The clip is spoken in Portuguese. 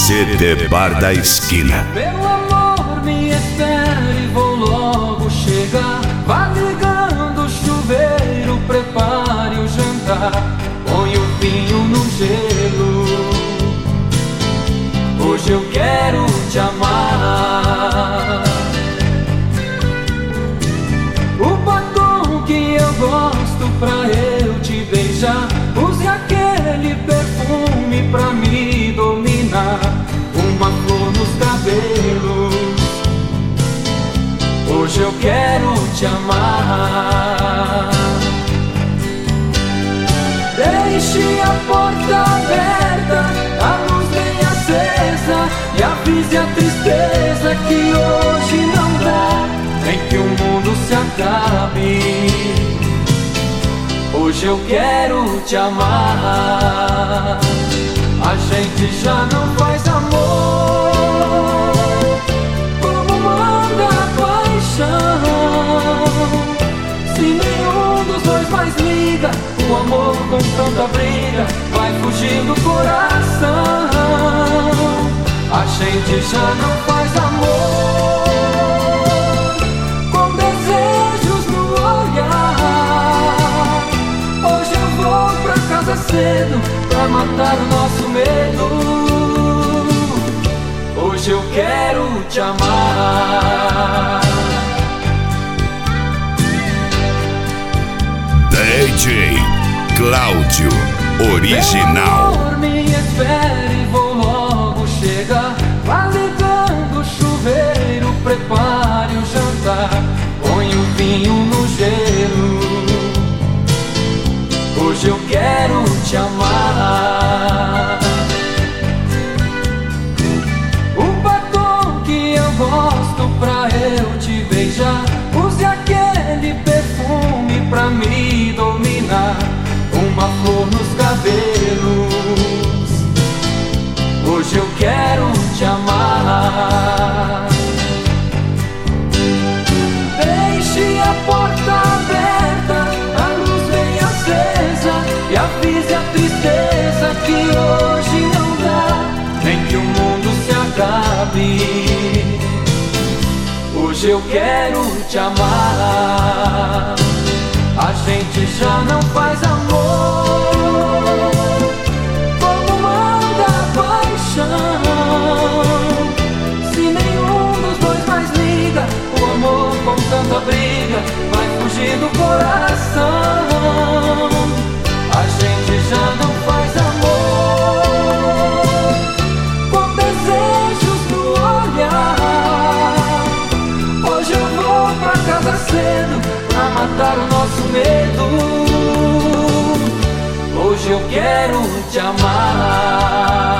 CD Bar da Esquina. Meu amor, me espere, vou logo chegar. Vá ligando o chuveiro, prepare o jantar. Põe o vinho no gelo. Hoje eu quero te amar. O batom que eu gosto pra eu te beijar. Use aquele perfume pra me dominar. Uma flor nos cabelos. Hoje eu quero te amar. Deixe a porta aberta, a luz bem acesa, e avise a tristeza que hoje não dá, nem que o mundo se acabe. Hoje eu quero te amar. A gente já não faz amor como manda a paixão. Se nenhum dos dois mais liga, o amor com tanta briga vai fugir do coração. A gente já não faz amor com desejos no olhar. Hoje eu vou pra casa cedo pra matar o nosso medo. Hoje eu quero te amar. DJ Cláudio Original. Meu amor, me espere, vou logo chegar. Vá ligando o chuveiro, prepare o jantar. Põe o vinho no gelo. Hoje eu quero te amar. O batom que eu gosto pra eu te beijar. Use aquele perfume pra me dominar. Uma flor nos cabelos. Hoje eu quero te amar. Deixe a porta aberta, a luz bem acesa, e avise a tristeza que hoje não dá, nem que o mundo se acabe. Hoje eu quero te amar. A gente já não faz amor como manda a paixão. Se nenhum dos dois mais liga, o amor com tanta briga vai fugir do coração. A gente já não faz amor com desejos no olhar. Hoje eu vou pra casa cedo pra matar o nosso medo. Hoje eu quero te amar.